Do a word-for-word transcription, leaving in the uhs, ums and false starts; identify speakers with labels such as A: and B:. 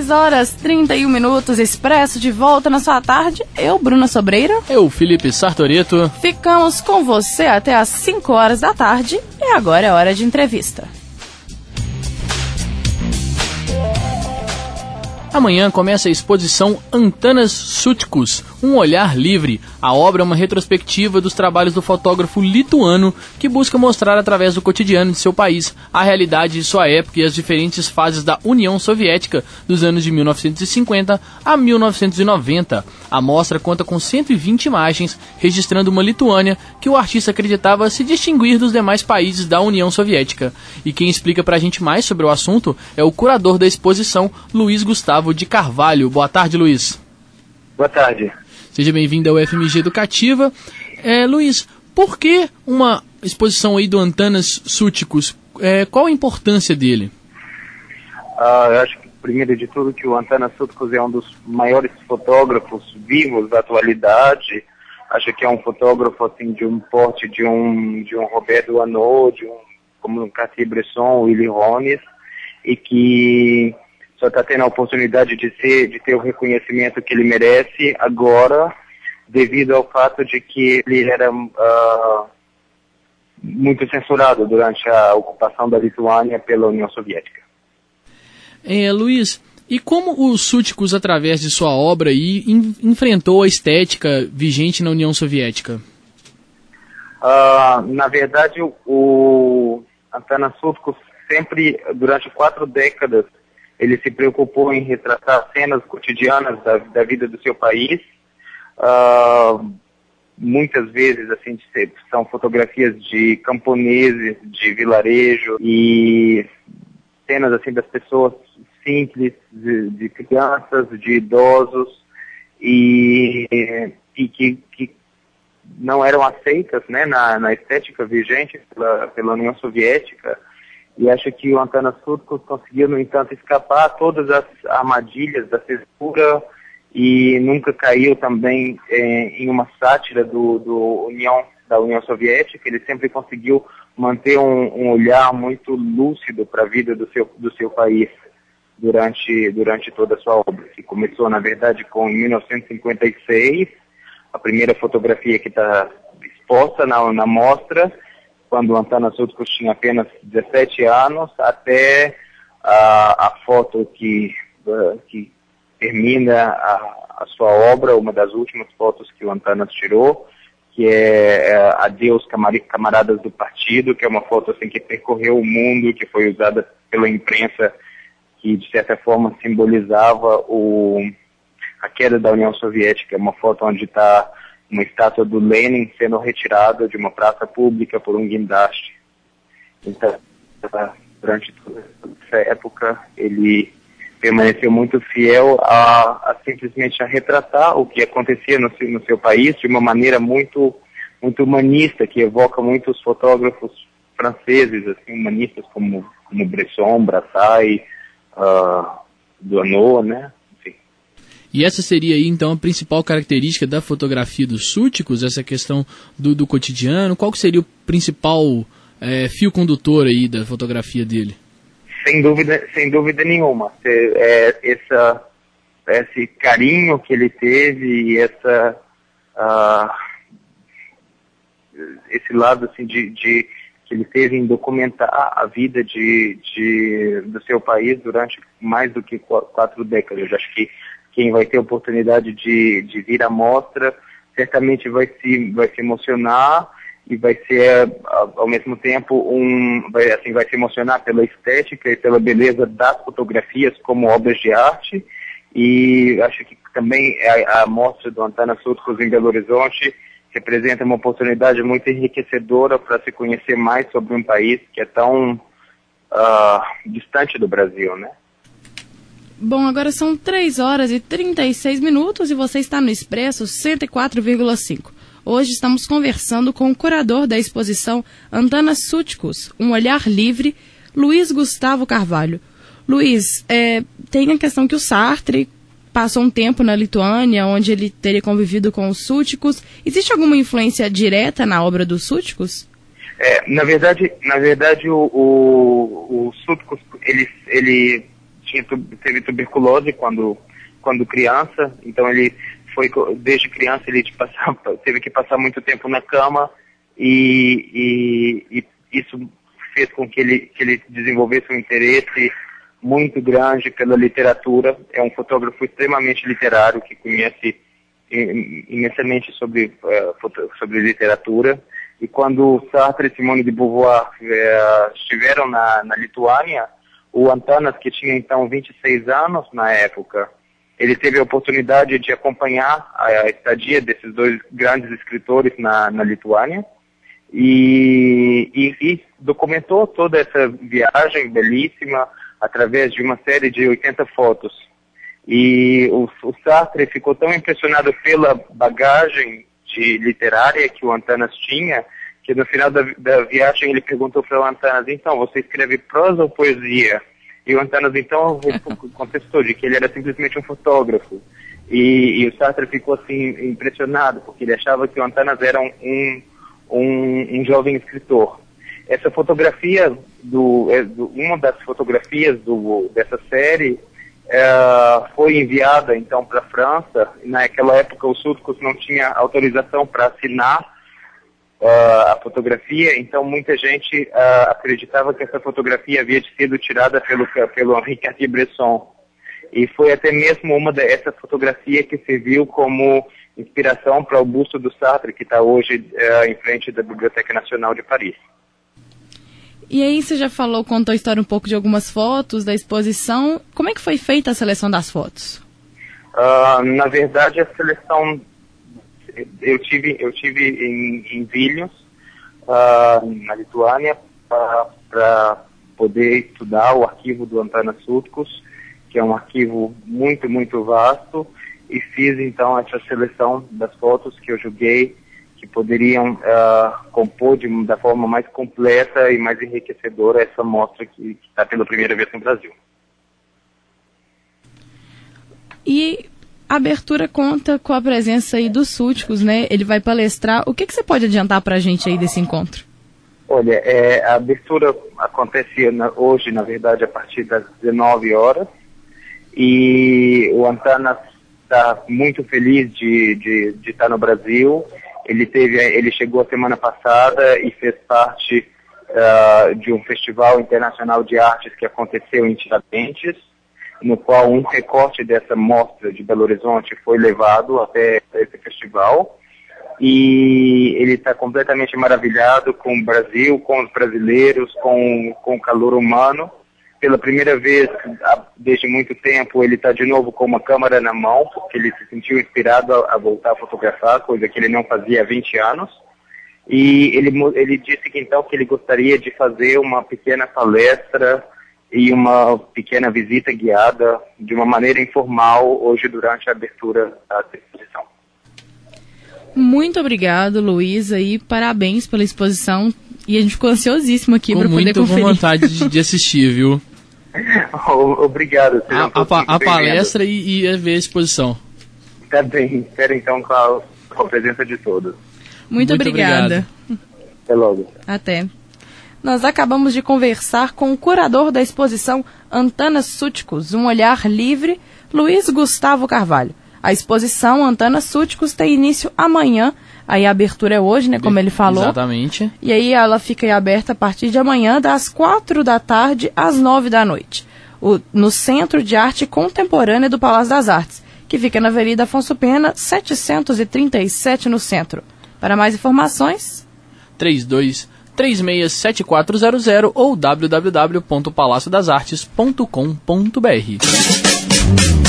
A: três horas e trinta e um minutos, Expresso de volta na sua tarde. Eu, Bruna Sobreira.
B: Eu, Felipe Sartoreto.
A: Ficamos com você até às cinco horas da tarde e agora é hora de entrevista.
B: Amanhã começa a exposição Antanas Sutkus, um olhar livre. A obra é uma retrospectiva dos trabalhos do fotógrafo lituano que busca mostrar através do cotidiano de seu país a realidade de sua época e as diferentes fases da União Soviética dos anos de mil novecentos e cinquenta a mil novecentos e noventa. A mostra conta com cento e vinte imagens, registrando uma Lituânia que o artista acreditava se distinguir dos demais países da União Soviética. E quem explica pra gente mais sobre o assunto é o curador da exposição, Luiz Gustavo de Carvalho. Boa tarde, Luiz.
C: Boa tarde.
B: Seja bem-vindo ao F M G Educativa. É, Luiz, por que uma exposição aí do Antanas Sutkus? É, qual a importância dele?
C: Uh, eu acho que, primeiro de tudo, que o Antanas Sutkus é um dos maiores fotógrafos vivos da atualidade. Acho que é um fotógrafo assim, de um porte de um, de um Roberto Arnault, de um, como um Cartier-Bresson, Willy Ronis, e que só está tendo a oportunidade de, ser, de ter o reconhecimento que ele merece agora, devido ao fato de que ele era uh, muito censurado durante a ocupação da Lituânia pela União Soviética.
B: É, Luiz, e como o Sutkus, através de sua obra, aí, in, enfrentou a estética vigente na União Soviética?
C: Uh, na verdade, o, o Antanas Sutkus sempre, durante quatro décadas, ele se preocupou em retratar cenas cotidianas da, da vida do seu país. Uh, muitas vezes, assim, são fotografias de camponeses, de vilarejo e cenas, assim, das pessoas simples, de, de crianças, de idosos e, e que, que não eram aceitas, né, na, na estética vigente pela, pela União Soviética. E acho que o Antanas Sutkus conseguiu, no entanto, escapar a todas as armadilhas da censura e nunca caiu também eh, em uma sátira do, do União, da União Soviética. Ele sempre conseguiu manter um, um olhar muito lúcido para a vida do seu, do seu país durante, durante toda a sua obra, que começou, na verdade, com em mil novecentos e cinquenta e seis, a primeira fotografia que está exposta na, na mostra, quando o Antanas Sutkus tinha apenas dezessete anos, até a, a foto que, uh, que termina a, a sua obra, uma das últimas fotos que o Antanas tirou, que é, é Adeus Camaradas do Partido, que é uma foto assim, que percorreu o mundo, que foi usada pela imprensa, que de certa forma simbolizava o, a queda da União Soviética. É uma foto onde está uma estátua do Lenin sendo retirada de uma praça pública por um guindaste. Então, durante toda essa época, ele permaneceu muito fiel a, a simplesmente a retratar o que acontecia no, no seu país de uma maneira muito, muito humanista, que evoca muitos fotógrafos franceses, assim, humanistas como, como Bresson, Brassai, uh, Arnault, né?
B: E essa seria aí, então, a principal característica da fotografia do Sutkus, essa questão do, do cotidiano. Qual que seria o principal é, fio condutor aí da fotografia dele?
C: Sem dúvida, sem dúvida nenhuma. É, essa, esse carinho que ele teve e essa, uh, esse lado assim, de, de, que ele teve em documentar a vida de, de, do seu país durante mais do que quatro décadas. Eu acho que quem vai ter a oportunidade de, de vir à mostra certamente vai se, vai se emocionar e vai ser, ao mesmo tempo, um, vai, assim, vai se emocionar pela estética e pela beleza das fotografias como obras de arte. E acho que também a, a mostra do Antanas Sutkus em Belo Horizonte representa uma oportunidade muito enriquecedora para se conhecer mais sobre um país que é tão uh, distante do Brasil, né?
A: Bom, agora são três horas e trinta e seis minutos e você está no Expresso cento e quatro vírgula cinco. Hoje estamos conversando com o curador da exposição Antanas Sutkus, um olhar livre, Luiz Gustavo Carvalho. Luiz, é, tem a questão que o Sartre passou um tempo na Lituânia, onde ele teria convivido com os Sutkus. Existe alguma influência direta na obra dos Sutkus?
C: É, na verdade, na verdade o, o, o Sutkus, ele, ele tinha, teve tuberculose quando, quando criança, então ele foi, desde criança ele passava, teve que passar muito tempo na cama e, e, e isso fez com que ele, que ele desenvolvesse um interesse muito grande pela literatura. É um fotógrafo extremamente literário que conhece imensamente sobre, uh, sobre literatura. E quando Sartre e Simone de Beauvoir uh, estiveram na, na Lituânia, o Antanas, que tinha então vinte e seis anos na época, ele teve a oportunidade de acompanhar a estadia desses dois grandes escritores na, na Lituânia e, e, e documentou toda essa viagem belíssima através de uma série de oitenta fotos. E o, o Sartre ficou tão impressionado pela bagagem de literária que o Antanas tinha, que no final da, da viagem ele perguntou para o Antanas: então, você escreve prosa ou poesia? E o Antanas então contestou de que ele era simplesmente um fotógrafo. E, e o Sartre ficou assim impressionado, porque ele achava que o Antanas era um, um, um, um jovem escritor. Essa fotografia, do, é, do, uma das fotografias do, dessa série é, foi enviada então para a França. Naquela época o Sútticos não tinha autorização para assinar Uh, a fotografia, então muita gente uh, acreditava que essa fotografia havia sido tirada pelo, pelo Henri Cartier-Bresson. E foi até mesmo uma dessa fotografia que serviu como inspiração para o busto do Sartre, que está hoje uh, em frente da Biblioteca Nacional de Paris.
A: E aí você já falou, contou a história um pouco de algumas fotos da exposição. Como é que foi feita a seleção das fotos?
C: Uh, na verdade, a seleção... Eu tive, eu tive em, em Vilnius, uh, na Lituânia, para poder estudar o arquivo do Antanas Sútticos, que é um arquivo muito, muito vasto, e fiz então essa seleção das fotos que eu julguei que poderiam uh, compor de, da forma mais completa e mais enriquecedora essa mostra que está pela primeira vez no Brasil.
A: E a abertura conta com a presença aí dos Sútticos, né? Ele vai palestrar. O que, que você pode adiantar para a gente aí desse encontro?
C: Olha, é, a abertura acontece na, hoje, na verdade, a partir das dezenove horas. E o Antanas está muito feliz de, de, de estar no Brasil. Ele, teve, ele chegou a semana passada e fez parte uh, de um festival internacional de artes que aconteceu em Tiradentes, no qual um recorte dessa mostra de Belo Horizonte foi levado até esse festival. E ele está completamente maravilhado com o Brasil, com os brasileiros, com, com o calor humano. Pela primeira vez, desde muito tempo, ele está de novo com uma câmera na mão, porque ele se sentiu inspirado a, a voltar a fotografar, coisa que ele não fazia há vinte anos. E ele, ele disse que então que ele gostaria de fazer uma pequena palestra e uma pequena visita guiada de uma maneira informal hoje durante a abertura da exposição.
A: Muito obrigado, Luísa, e parabéns pela exposição. E a gente ficou ansiosíssimo aqui para poder conferir.
B: Com muita vontade de, de assistir, viu?
C: Obrigado.
B: A, a, a palestra e, e ver a exposição.
C: Tá bem, espero então com a, com a presença de todos.
A: Muito, Muito obrigada.
C: Obrigado. Até logo.
A: Até. Nós acabamos de conversar com o curador da exposição Antanas Sútticos, um olhar livre, Luiz Gustavo Carvalho. A exposição Antanas Sútticos tem início amanhã, aí a abertura é hoje, né, como ele falou.
B: Exatamente.
A: E aí ela fica aí aberta a partir de amanhã, das quatro da tarde às nove da noite, o, no Centro de Arte Contemporânea do Palácio das Artes, que fica na Avenida Afonso Pena, setecentos e trinta e sete, no centro. Para mais informações...
B: trinta e dois, três seis sete quatro zero zero ou w w w ponto palácio das artes ponto com ponto b r.